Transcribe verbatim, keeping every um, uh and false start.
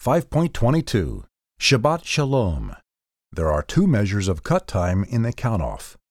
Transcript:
five point twenty-two. Shabbat Shalom. There are two measures of cut time in the count-off.